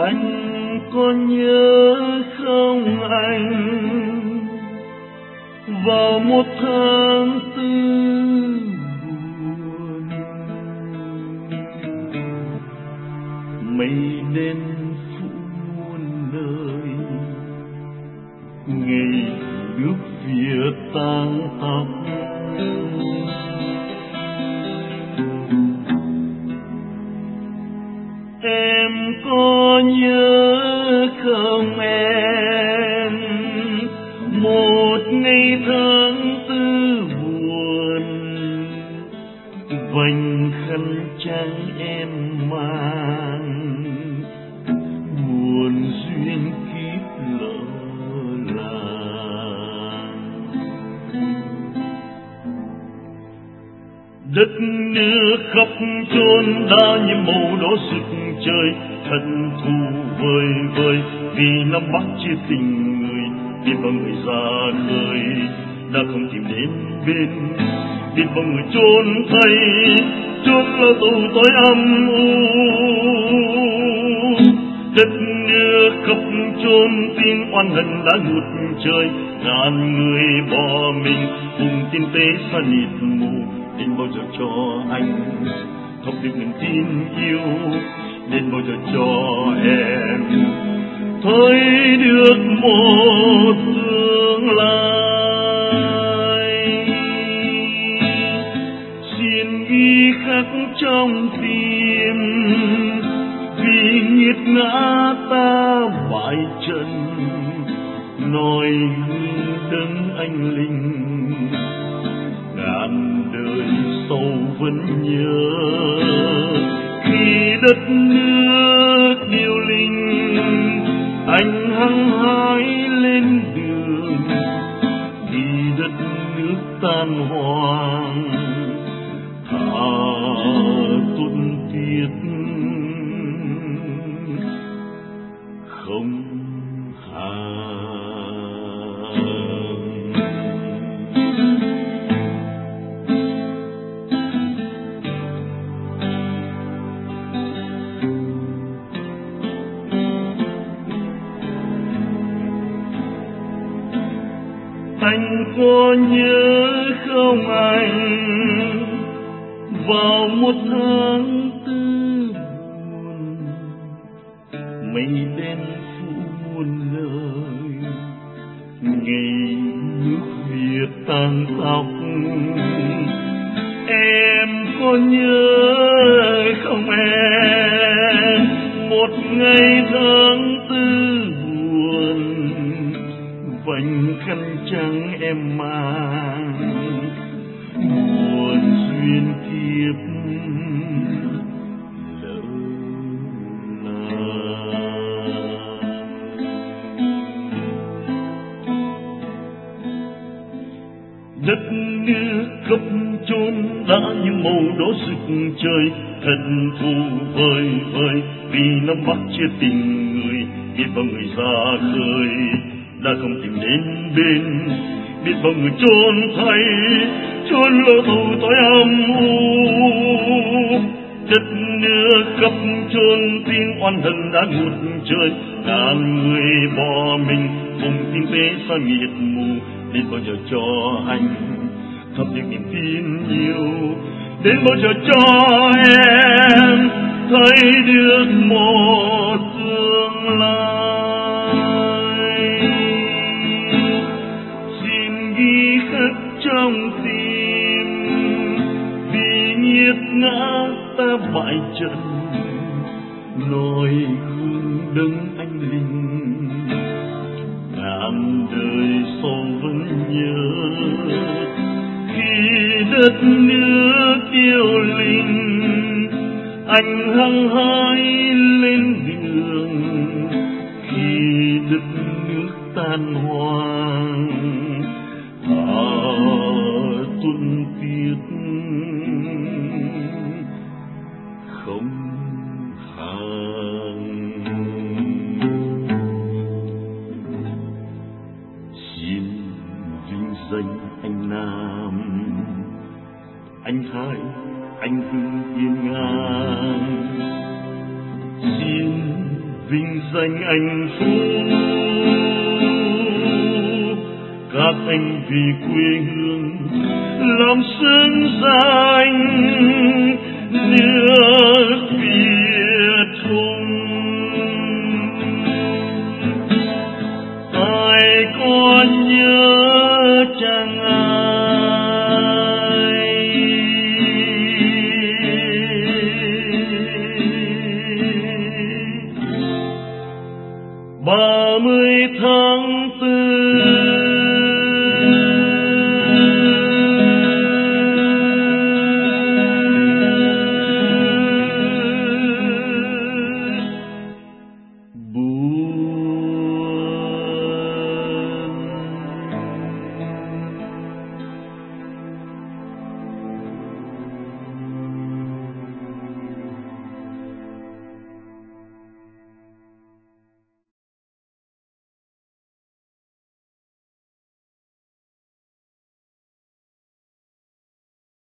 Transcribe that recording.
Anh có nhớ không anh, vào một tháng tư buồn, mây đen phủ muôn nơi, ngày nước Việt tang tóc. Em có nhớ không em, một ngày tháng tư buồn, vành khăn trắng em mang, buồn duyên kiếp lỡ làng. Đất nước khắp chốn đã nhiễm màu đỏ rực trời, thân thù vơi vơi vì năm Bắc chia tình người. Biết bao người ra khơi đã không tìm đến bên, biết bao người chôn thay chốn lao tù tối âm u. Đất nước khắp chốn tin oan hận đã ngút trời, ngàn người bỏ mình cùng tin tế xa nhịp mù. Đến bao giờ cho anh thắp được niềm tin yêu, đến bao giờ cho em thấy được một tương lai. Xin ghi khắc trong tim, vì nghiệt ngã ta bại trận, noi gương đấng anh linh. Ngàn đời sau vẫn nhớ khi đất nước điêu linh, anh hăng hái lên đường khi đất nước tan hoang. Thà tuôn tiết không hàng. Anh có nhớ không anh, vào một tháng tư buồn, mây đen phủ muôn nơi, ngày nước Việt tang tóc. Em có nhớ không em, một ngày tháng tư buồn, vành khăn trắng em mang, buồn duyên kiếp lỡ làng. Đất nước khắp chốn đã những màu đỏ rực trời, thân thù vơi vơi vì năm Bắc chia tình người. Biết bao người ra khơi đã không tìm đến bên, biết bao người chôn thay chốn lao tù tối âm u. Đất nước khắp chốn tin oan hận đã ngút trời, ngàn người bỏ mình cùng tin tế xa nghiệt mù. Đến bao giờ cho anh thắp được niềm tin yêu, đến bao giờ cho em thấy được một tương lai. Xin ghi khắc trong tim, vì nghiệt ngã ta bại trận, noi gương đấng anh linh. Ngàn đời sau vẫn nhớ khi đất nước yêu linh, anh hăng hái lên đường khi đất nước tan hoang. Thà tuôn tiết không hàng. Xin vinh danh anh Nam, anh Thái, anh Hưng Yên Ngang. Xin vinh danh anh phúc. Các anh vì quê hương làm xứng danh nước Việt Hùng. Ai có